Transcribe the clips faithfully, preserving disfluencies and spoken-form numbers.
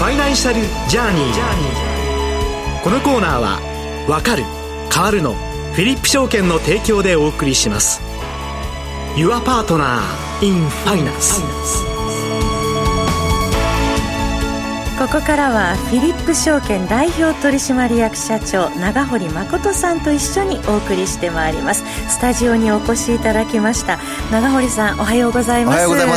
ファイナンシャルジャーニー。このコーナーはわかる変わるのフィリップ証券の提供でお送りします。 Your Partner in Finance。 ここからはフィリップ証券代表取締役社長永堀誠さんと一緒にお送りしてまいります。スタジオにお越しいただきました永堀さん、おはようございます。 おはようございます。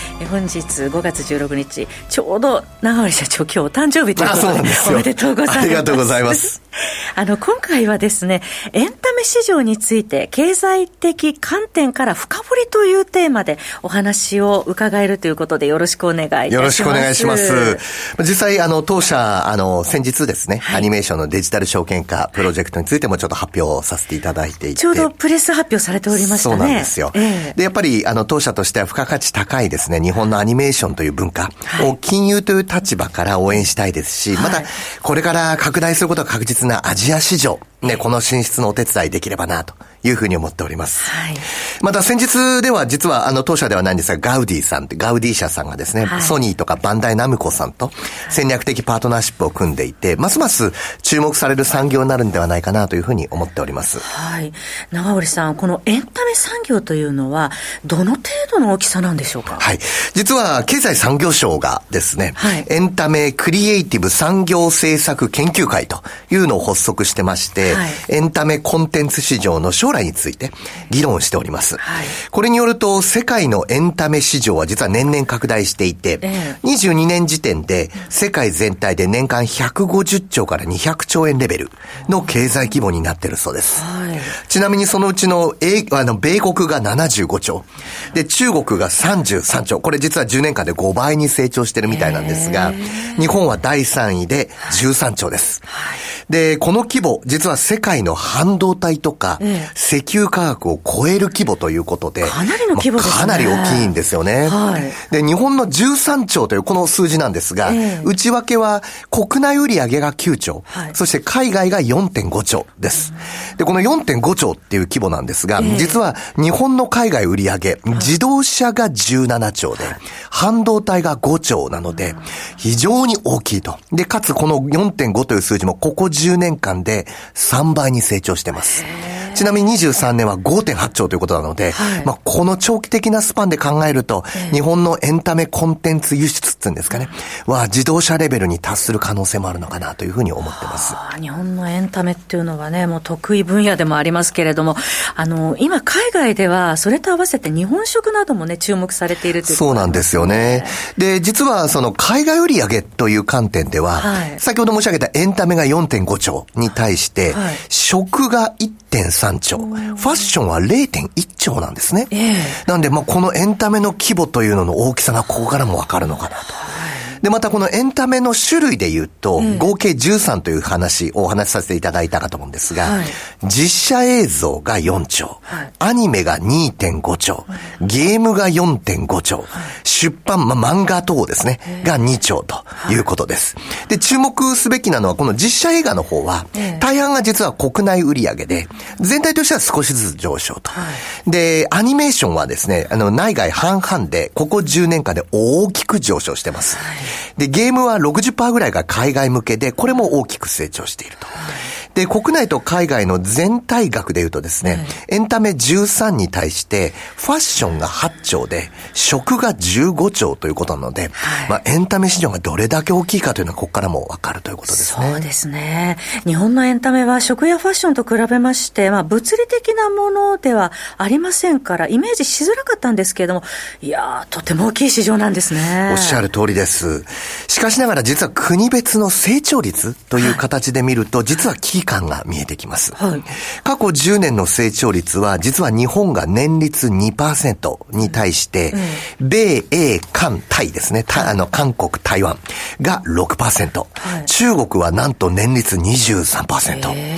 本日ごがつじゅうろくにち、ちょうど永堀社長今日お誕生日ということで、おめでとうございます。 ありがとうございます。 あの今回はですね、エンタメ市場について経済的観点から深掘りというテーマでお話を伺えるということで、よろしくお願いいたします。 よろしくお願いします。実際あの当社あの先日ですね、はい、アニメーションのデジタル証券化プロジェクトについてもちょっと発表させていただいていて、 ちょうどプレス発表されておりましたね。 そうなんですよ、えー、でやっぱりあの当社としては付加価値高いですね、日本のアニメーションという文化を金融という立場から応援したいですし、はい、またこれから拡大することが確実なアジア市場ね、この進出のお手伝いできればなというふうに思っております。はい、また先日では実はあの当社ではないんですが、ガウディさんってガウディ社さんがですね、はい、ソニーとかバンダイナムコさんと戦略的パートナーシップを組んでいて、ますます注目される産業になるんではないかなというふうに思っております。 はい。永堀さん、このエンタメ産業というのはどの程度の大きさなんでしょうか。 はい。実は経済産業省がですね、はい、エンタメクリエイティブ産業政策研究会というのを発足してまして、はい、エンタメコンテンツ市場の将来について議論しております。はい、これによると世界のエンタメ市場は実は年々拡大していて、えー、にじゅうにねん時点で世界全体で年間ひゃくごじゅっちょうからにひゃくちょうえんレベルの経済規模になっているそうです。はい、ちなみにそのうちの、A、あの米国がななじゅうごちょうで中国がさんじゅうさんちょう、これ実はじゅうねんかんでごばいに成長してるみたいなんですが、えー、日本はだいさんいでじゅうさんちょうです。はい、でこの規模実は世界の半導体とか、ええ、石油価格を超える規模ということで、 かなりの規模ですね。 まあ、かなり大きいんですよね。はい、で日本のじゅうさんちょうというこの数字なんですが、ええ、内訳は国内売上がきゅうちょう、はい、そして海外が よんてんごちょうです。うん、でこの よんてんごちょうっていう規模なんですが、ええ、実は日本の海外売上、はい、自動車がじゅうななちょうで、はい、半導体がごちょうなので、うん、非常に大きいと。でかつこの よんてんご という数字もここじゅうねんかんでさんばいに成長してます。ちなみににじゅうさんねんは ごてんはちちょうということなので、はい、まあ、この長期的なスパンで考えると、えー、日本のエンタメコンテンツ輸出っていうんですかね、は自動車レベルに達する可能性もあるのかなというふうに思ってます。 日本のエンタメっていうのはね、もう得意分野でもありますけれども、あの今海外ではそれと合わせて日本食などもね注目されているということ、ね、 そうなんですよね。で実はその海外売上という観点では、はい、先ほど申し上げたエンタメが よんてんごちょうに対して、はい、食が いってんさんちょう、ファッションは れいてんいっちょうなんですね。えー、なんで、まあ、このエンタメの規模というのの大きさがここからもわかるのかなと。で、またこのエンタメの種類で言うと、うん、合計じゅうさんという話をお話しさせていただいたかと思うんですが、はい、実写映像がよんちょう、はい、アニメが にてんごちょう、はい、ゲームが よんてんごちょう、はい、出版、まあ、漫画等ですね、がにちょうということです。はい、で、注目すべきなのは、この実写映画の方は、大半が実は国内売上で、全体としては少しずつ上昇と。はい、で、アニメーションはですね、あの、内外半々で、ここじゅうねんかんで大きく上昇してます。はい、で、ゲームは ろくじゅっパーセント ぐらいが海外向けで、これも大きく成長していると。で、国内と海外の全体額で言うとですね、エンタメじゅうさんに対して、ファッションがはちちょうで、食がじゅうごちょうということなので、はい、まあ、エンタメ市場がどれだけ大きいかというのは、ここからもわかるということですね。 そうですね。日本のエンタメは食やファッションと比べまして、まあ、物理的なものではありませんから、イメージしづらかったんですけれども、いやー、とても大きい市場なんですね。 おっしゃる通りです。しかしながら、実は国別の成長率という形で見ると、はい、実は危機感が見えてきます。はい、過去じゅうねんの成長率は、実は日本が年率 にパーセント に対して、うん、米、英、韓、タイですね、たあの韓国、台湾が ろくパーセント、はい、中国はなんと年率 にじゅうさんパーセント。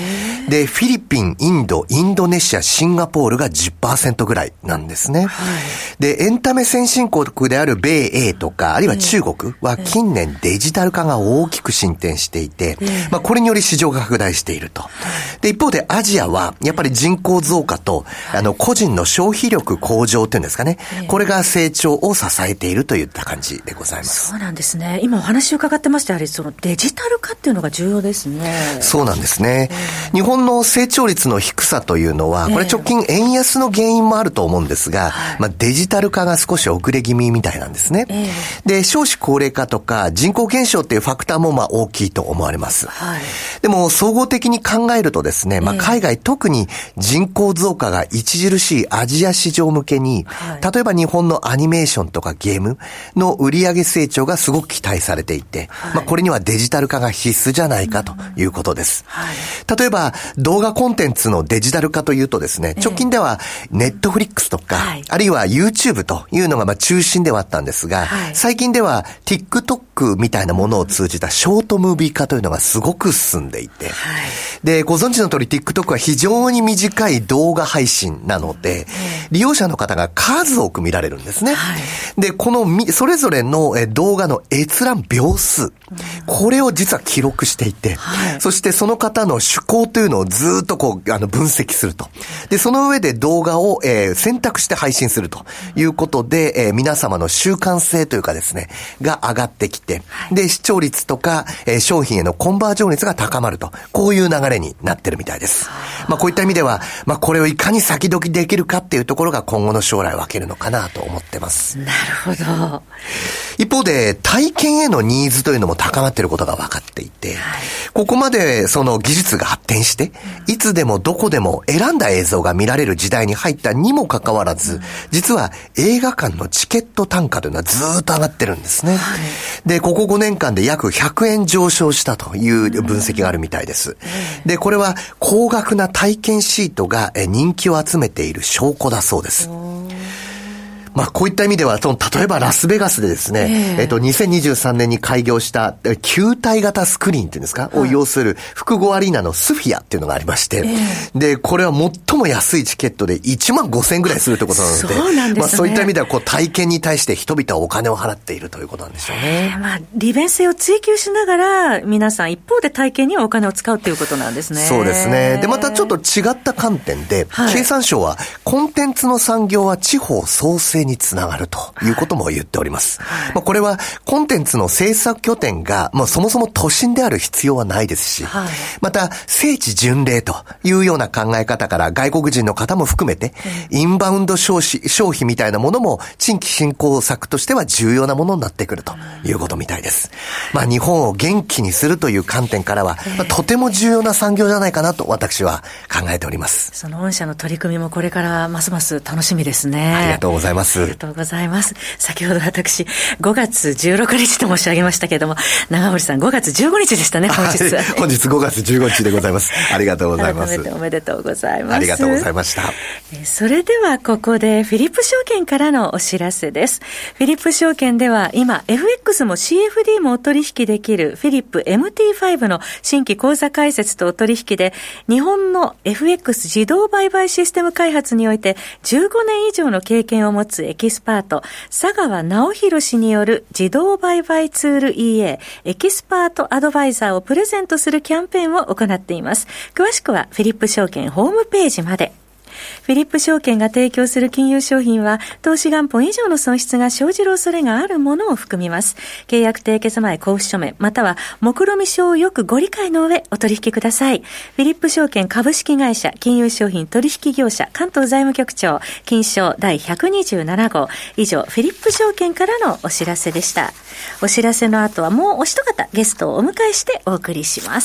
で、フィリピン、インド、インドネシア、シンガポールが じゅっパーセント ぐらいなんですね。はい、で、エンタメ先進国である米英とか、あるいは中国は近年デジタル化が大きく進展していて、まあ、これにより市場が拡大していると。で、一方でアジアは、やっぱり人口増加と、あの、個人の消費力向上っていうんですかね。これが成長を支えているといった感じでございます。 そうなんですね。今お話を伺ってましたやはりそのデジタル化っていうのが重要ですね。 そうなんですね。日本の成長率の低さというのは、これ直近円安の原因もあると思うんですが、まあ、デジタル化が少し遅れ気味みたいなんですね。で、少子高齢化とか人口減少っていうファクターもまあ大きいと思われます。はい、でも総合的に考えるとですね、まあ、海外、特に人口増加が著しいアジア市場向けに、例えば日本のアニメーションとかゲームの売上成長がすごく期待されていて、まあ、これにはデジタル化が必須じゃないかということです。はい、例えば動画コンテンツのデジタル化というとですね、直近ではネットフリックスとか、はい、あるいは YouTube というのがまあ中心ではあったんですが、はい、最近では TikTok みたいなものを通じたショートムービー化というのがすごく進んでいて、はい、で、ご存知の通り TikTok は非常に短い動画配信なので、利用者の方が数多く見られるんですね。はい、で、このそれぞれの動画の閲覧秒数、これを実は記録していて、はい、そしてその方の趣向というのをずっとこうあの分析すると。で、その上で動画を、えー、選択して配信するということで、えー、皆様の習慣性というかですね、が上がってきて、で、視聴率とか、えー、商品へのコンバージョン率が高まると、こういう流れになってるみたいです。まあ、こういった意味では、まあ、これをいかに先取りできるかっていうところが今後の将来を分けるのかなと思ってます。 なるほど。 一方で、体験へのニーズというのも高まっていることが分かっていて、はい、ここまでその技術が発展して、いつでもどこでも選んだ映像が見られる時代に入ったにもかかわらず、実は映画館のチケット単価というのはずっと上がってるんですね。はい、で、ここごねんかんで約ひゃくえん上昇したという分析があるみたいです。で、これは高額な体験シートが人気を集めている証拠だそうです。まあ、こういった意味では、その、例えばラスベガスでですね、えー、えっと、にせんにじゅうさんねんに開業した、球体型スクリーンっていうんですか、はい、を要する複合アリーナのスフィアっていうのがありまして、えー、で、これは最も安いチケットでいちまんごせんえんぐらいするということなので、 そうなんですね。 まあ、そういった意味では、こう、体験に対して人々はお金を払っているということなんでしょうね。 えー、まあ、利便性を追求しながら、皆さん一方で体験にはお金を使うということなんですね。 そうですね。で、またちょっと違った観点で、はい、経産省は、コンテンツの産業は地方創生につながると。いうことも言っております。はい、まあ、これはコンテンツの制作拠点が、まあ、そもそも都心である必要はないですし、はい、また聖地巡礼というような考え方から外国人の方も含めて、うん、インバウンド消費、消費みたいなものも地域振興策としては重要なものになってくるということみたいです。まあ、日本を元気にするという観点からは、まあ、とても重要な産業じゃないかなと私は考えております。 その御社の取り組みもこれからますます楽しみですね。 ありがとうございます。 ありがとうございます。先ほど私ごがつじゅうろくにちと申し上げましたけれども、長堀さんごがつじゅうごにちでしたね、本日は、はい、 本日ごがつじゅうごにちでございます。ありがとうございます。 改めておめでとうございます。 ありがとうございました。 それではここでフィリップ証券からのお知らせです。フィリップ証券では今 エフエックス も シーエフディー もお取引できるフィリップ エムティーファイブ の新規口座開設とお取引で、日本の エフエックス 自動売買システム開発においてじゅうごねん以上の経験を持つエキスパート佐川直弘氏による自動売買ツール イーエー エキスパートアドバイザーをプレゼントするキャンペーンを行っています。詳しくはフィリップ証券ホームページまで。フィリップ証券が提供する金融商品は投資元本以上の損失が生じる恐れがあるものを含みます。契約締結前交付書面または目論見書をよくご理解の上お取引ください。フィリップ証券株式会社金融商品取引業者関東財務局長金商第ひゃくにじゅうなな号。以上フィリップ証券からのお知らせでした。お知らせの後はもうお一方ゲストをお迎えしてお送りします。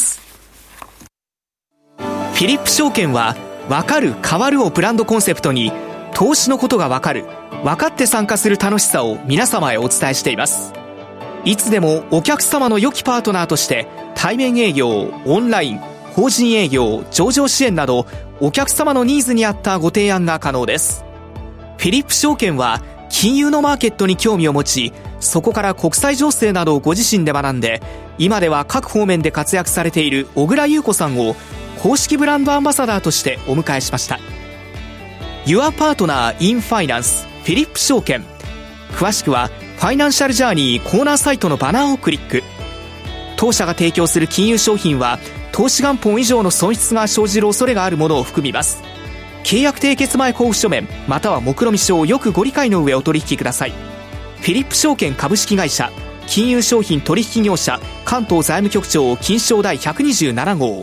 フィリップ証券はわかる変わるをブランドコンセプトに、投資のことがわかる、わかって参加する楽しさを皆様へお伝えしています。いつでもお客様の良きパートナーとして対面営業、オンライン、法人営業、上場支援などお客様のニーズに合ったご提案が可能です。フィリップ証券は金融のマーケットに興味を持ち、そこから国際情勢などをご自身で学んで、今では各方面で活躍されている小倉優子さんを公式ブランドアンバサダーとしてお迎えしました。 Your Partner in Finance フィリップ証券。詳しくはファイナンシャルジャーニーコーナーサイトのバナーをクリック。当社が提供する金融商品は投資元本以上の損失が生じる恐れがあるものを含みます。契約締結前交付書面または目論見書をよくご理解の上お取引ください。フィリップ証券株式会社金融商品取引業者関東財務局長金商第ひゃくにじゅうなな号。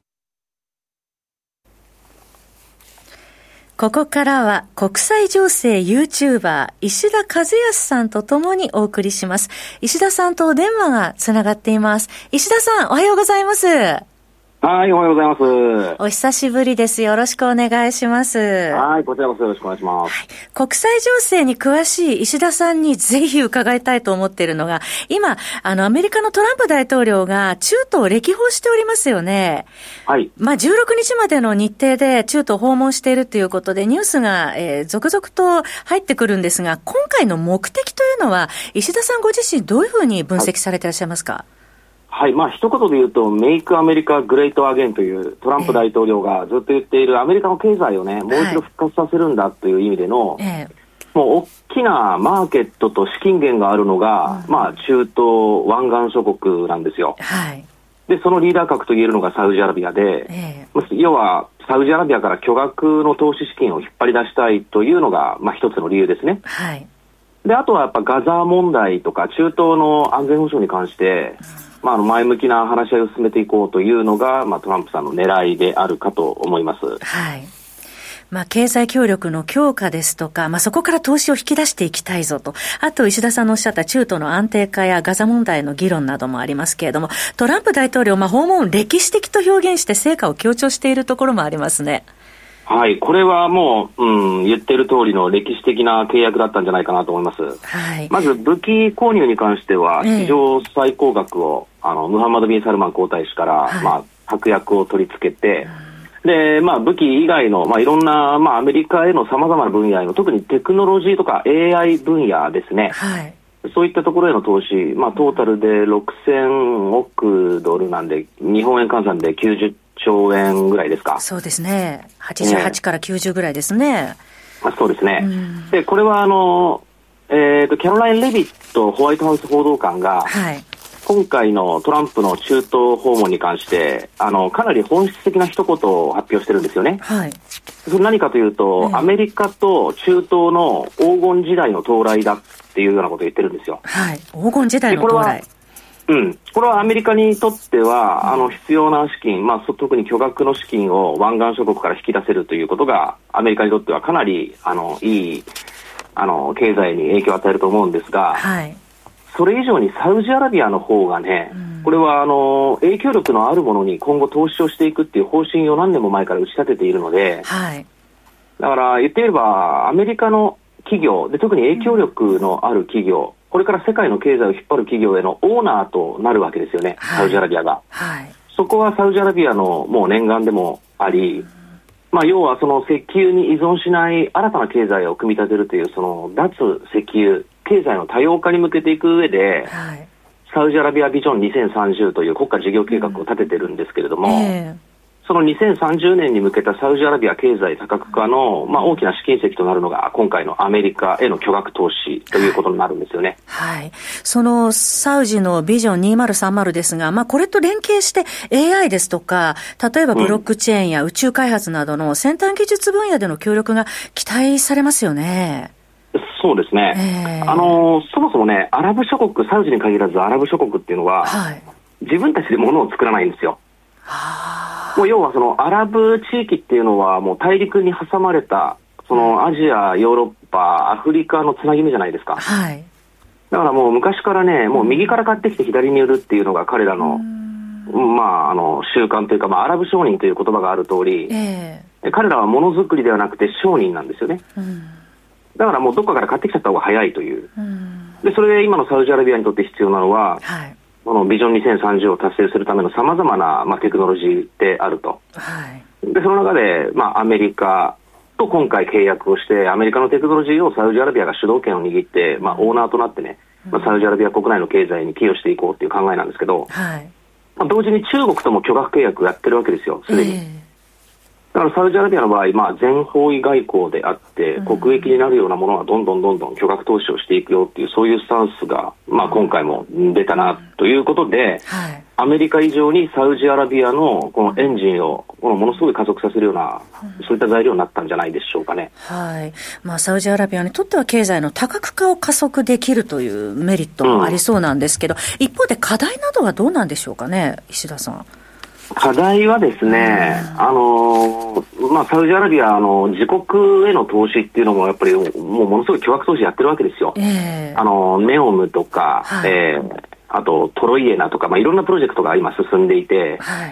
ここからは国際情勢 YouTuber 石田和康さんとともにお送りします。石田さんとお電話がつながっています。石田さん、おはようございます。 はい、おはようございます。 お久しぶりです。よろしくお願いします。 はい、こちらこそよろしくお願いします。はい、 国際情勢に詳しい石田さんにぜひ伺いたいと思っているのが、今、あの、アメリカのトランプ大統領が中東を歴訪しておりますよね。 はい。 まあ、じゅうろくにちまでの日程で中東を訪問しているということで、ニュースが、えー、続々と入ってくるんですが、今回の目的というのは、石田さんご自身どういうふうに分析されていらっしゃいますか？はいはい。まあ、一言で言うと、メイクアメリカグレートアゲンというトランプ大統領がずっと言っているアメリカの経済をね、もう一度復活させるんだという意味での、はい、もう大きなマーケットと資金源があるのが、うん、まあ、中東湾岸諸国なんですよ。はい。で、そのリーダー格と言えるのがサウジアラビアで、えー、要は、サウジアラビアから巨額の投資資金を引っ張り出したいというのが、まあ、一つの理由ですね。はい。で、あとはやっぱガザ問題とか中東の安全保障に関して、うんまあ、あの前向きな話し合いを進めていこうというのが、まあ、トランプさんの狙いであるかと思います。 はい。まあ、経済協力の強化ですとか、まあ、そこから投資を引き出していきたいぞと。あと、石田さんのおっしゃった中東の安定化やガザ問題の議論などもありますけれども、トランプ大統領、まあ、訪問を歴史的と表現して成果を強調しているところもありますね。 はい、これはもう、うん、言ってる通りの歴史的な契約だったんじゃないかなと思います。はい、まず武器購入に関しては、史上最高額を、えー、あのムハンマド・ビン・サルマン皇太子から、はいまあ、確約を取り付けて、うん、で、まあ、武器以外の、まあ、いろんな、まあ、アメリカへの様々な分野への、特にテクノロジーとか エーアイ 分野ですね。はいそういったところへの投資、まあ、トータルでろくせんおくドルなんで、日本円換算できゅうじゅっちょうえんぐらいですか。 そうですね。はちじゅうはちからきゅうじゅうぐらいですね。 まあ、そうですね。うん、で、これはあの、えっと、キャロライン・レビットホワイトハウス報道官が、はい、今回のトランプの中東訪問に関して、あの、かなり本質的な一言を発表してるんですよね。はい。それ何かというと、うん、アメリカと中東の黄金時代の到来だっていうようなことを言ってるんですよ。 はい。黄金時代の到来。 うん、これはアメリカにとっては、あの必要な資金、まあ、特に巨額の資金を湾岸諸国から引き出せるということがアメリカにとってはかなりあのいいあの経済に影響を与えると思うんですが、はい、それ以上にサウジアラビアの方がね、うん、これはあの影響力のあるものに今後投資をしていくっていう方針を何年も前から打ち立てているので、はい、だから言ってみればアメリカの企業で特に影響力のある企業、うんこれから世界の経済を引っ張る企業へのオーナーとなるわけですよね、はい、サウジアラビアが、はい、そこはサウジアラビアのもう念願でもあり、まあ、要はその石油に依存しない新たな経済を組み立てるというその脱石油経済の多様化に向けていく上で、はい、サウジアラビアビジョンにせんさんじゅうという国家事業計画を立ててるんですけれども、うんえーそのにせんさんじゅうねんに向けたサウジアラビア経済多角化の、まあ、大きな試金石となるのが今回のアメリカへの巨額投資ということになるんですよね。 はい。はい、そのサウジのビジョンにせんさんじゅうですが、まあ、これと連携して エーアイ ですとか、例えばブロックチェーンや宇宙開発などの先端技術分野での協力が期待されますよね。 そうですね。えー、あの、そもそもね、アラブ諸国、サウジに限らずアラブ諸国っていうのは、はい、自分たちで物を作らないんですよ。もう要はそのアラブ地域っていうのはもう大陸に挟まれたそのアジア、ヨーロッパ、アフリカのつなぎ目じゃないですか。はい。だからもう昔からね、もう右から買ってきて左に売るっていうのが彼らの、まああの習慣というか、まあアラブ商人という言葉がある通り、えー、彼らはものづくりではなくて商人なんですよね。うん、だからもうどっかから買ってきちゃった方が早いという。うん、でそれで今のサウジアラビアにとって必要なのは。はい。このビジョンにせんさんじゅうを達成するための様々な、まあ、テクノロジーであると。はい、でその中で、まあ、アメリカと今回契約をして、アメリカのテクノロジーをサウジアラビアが主導権を握って、まあ、オーナーとなってね、まあ、サウジアラビア国内の経済に寄与していこうという考えなんですけど、はい、 まあ、同時に中国とも巨額契約をやってるわけですよ、すでに。えー、だからサウジアラビアの場合、まあ、全方位外交であって、うん、国益になるようなものはどんどんどんどん巨額投資をしていくよっていう、そういうスタンスが、まあ、今回も出たなということで、うん、はい、アメリカ以上にサウジアラビアのこのエンジンをこのものすごい加速させるような、うん、そういった材料になったんじゃないでしょうかね。 はい、まあ、サウジアラビアにとっては経済の多角化を加速できるというメリットもありそうなんですけど、うん、一方で課題などはどうなんでしょうかね、石田さん。 課題はですね、あのまあ、サウジアラビアの自国への投資っていうのもやっぱりもうものすごい巨額投資やってるわけですよ。えー、あのネオムとか、はい、えー、あとトロイエナとか、まあ、いろんなプロジェクトが今進んでいて、はい、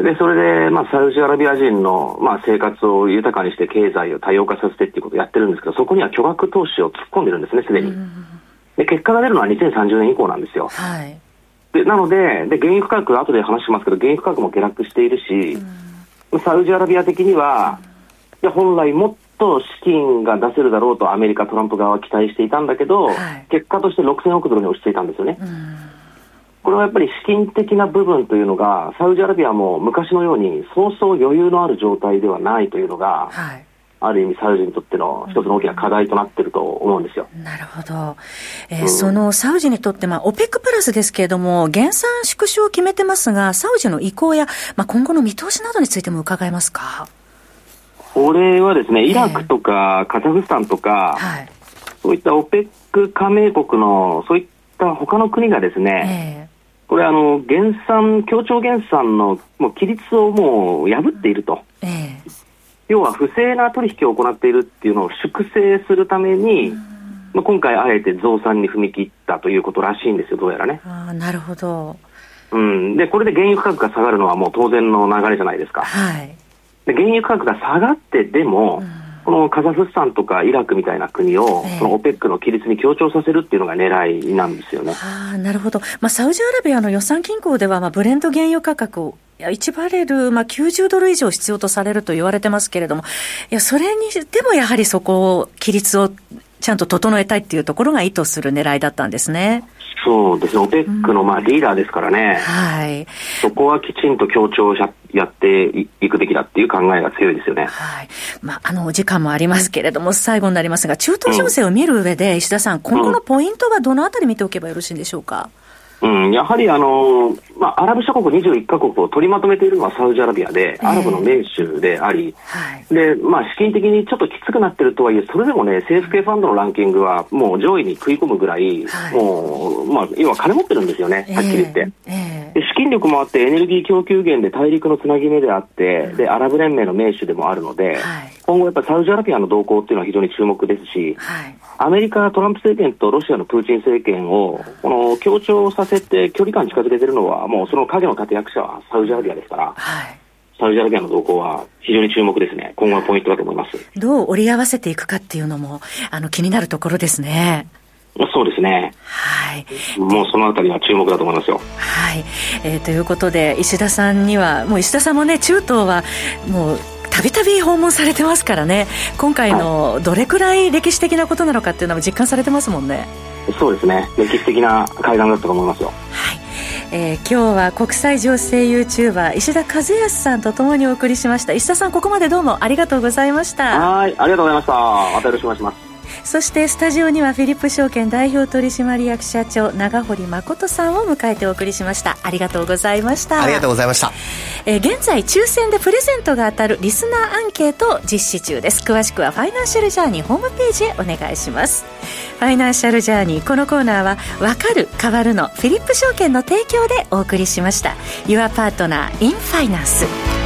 でそれで、まあ、サウジアラビア人の、まあ、生活を豊かにして経済を多様化させてっていうことをやってるんですけど、そこには巨額投資を突っ込んでるんですね、すでに。で結果が出るのはにせんさんじゅうねん以降なんですよ。はい、でなので、で原油価格、後で話しますけど、原油価格も下落しているし、うん、サウジアラビア的には、うん、本来もっと資金が出せるだろうとアメリカ、トランプ側は期待していたんだけど、はい、結果としてろくせんおくドルに落ち着いたんですよね。うん、これはやっぱり資金的な部分というのが、サウジアラビアも昔のようにそうそう余裕のある状態ではないというのが、はい、ある意味サウジにとっての一つの大きな課題となっていると思うんですよ。 なるほど。えーうん、そのサウジにとって、まあ、オペックプラスですけれども、減産縮小を決めてますが、サウジの意向や、まあ、今後の見通しなどについても伺えますか。 これはですね、イラクとかカザフスタンとか、えーはい、そういったオペック加盟国のそういった他の国がですね、えー、これあの減産、協調減産のもう規律をもう破っていると。えー要は不正な取引を行っているっていうのを粛清するために、まあ、今回あえて増産に踏み切ったということらしいんですよ、どうやらね。 あ、なるほど。 うん、でこれで原油価格が下がるのはもう当然の流れじゃないですか。はい、で原油価格が下がってでも、うん、このカザフスタンとかイラクみたいな国を、えー、そのオペックの規律に強調させるっていうのが狙いなんですよね。 あ、なるほど。まあ、サウジアラビアの予算均衡では、まあ、ブレント原油価格をいちバレル、まあ、きゅうじゅうドル以上必要とされると言われてますけれども、いやそれにでもやはりそこを規律をちゃんと整えたいっていうところが意図する狙いだったんですね。 そうですね、オペックのまあリーダーですからね、うん、はい、そこはきちんと強調やっていくべきだっていう考えが強いですよね。 はい、まあ、あのお時間もありますけれども最後になりますが、中東情勢を見る上で、うん、石田さん、今後のポイントはどのあたり見ておけばよろしいんでしょうか。 うん、やはりあの、まあ、アラブ諸国にじゅういっかこくを取りまとめているのはサウジアラビアで、えー、アラブの盟主であり、はい、で、まあ、資金的にちょっときつくなってるとはいえ、それでもね、政府系ファンドのランキングはもう上位に食い込むぐらい、はい、もう、まあ、要は金持ってるんですよね、はっきり言って。えーえー、で資金力もあって、エネルギー供給源で大陸のつなぎ目であって、うん、で、アラブ連盟の盟主でもあるので、はい、今後やっぱりサウジアラビアの動向っていうのは非常に注目ですし、はい、アメリカ、トランプ政権とロシアのプーチン政権をこの強調させて距離感近づけているのは、もうその影の立役者はサウジアラビアですから、はい、サウジアラビアの動向は非常に注目ですね。今後のポイントだと思います。 どう折り合わせていくかっていうのもあの気になるところですね。 そうですね、はい、もうそのあたりは注目だと思いますよ。 はい、えー、ということで石田さんにはもう石田さんもね、中東はもうたびたび訪問されてますからね、今回のどれくらい歴史的なことなのかっていうのも実感されてますもんね。 そうですね、歴史的な会談だったと思いますよ。 はい、えー、今日は国際情勢 YouTuber 石田和康さんとともにお送りしました。石田さん、ここまでどうもありがとうございました。 はい、ありがとうございました。またよろしくお願いします。 そしてスタジオにはフィリップ証券代表取締役社長長堀誠さんを迎えてお送りしました。ありがとうございました。 ありがとうございました。 えー、現在抽選でプレゼントが当たるリスナーアンケートを実施中です。詳しくはファイナンシャルジャーニーホームページへお願いします。ファイナンシャルジャーニー、このコーナーはわかる変わるのフィリップ証券の提供でお送りしました。 Your Partner in Finance。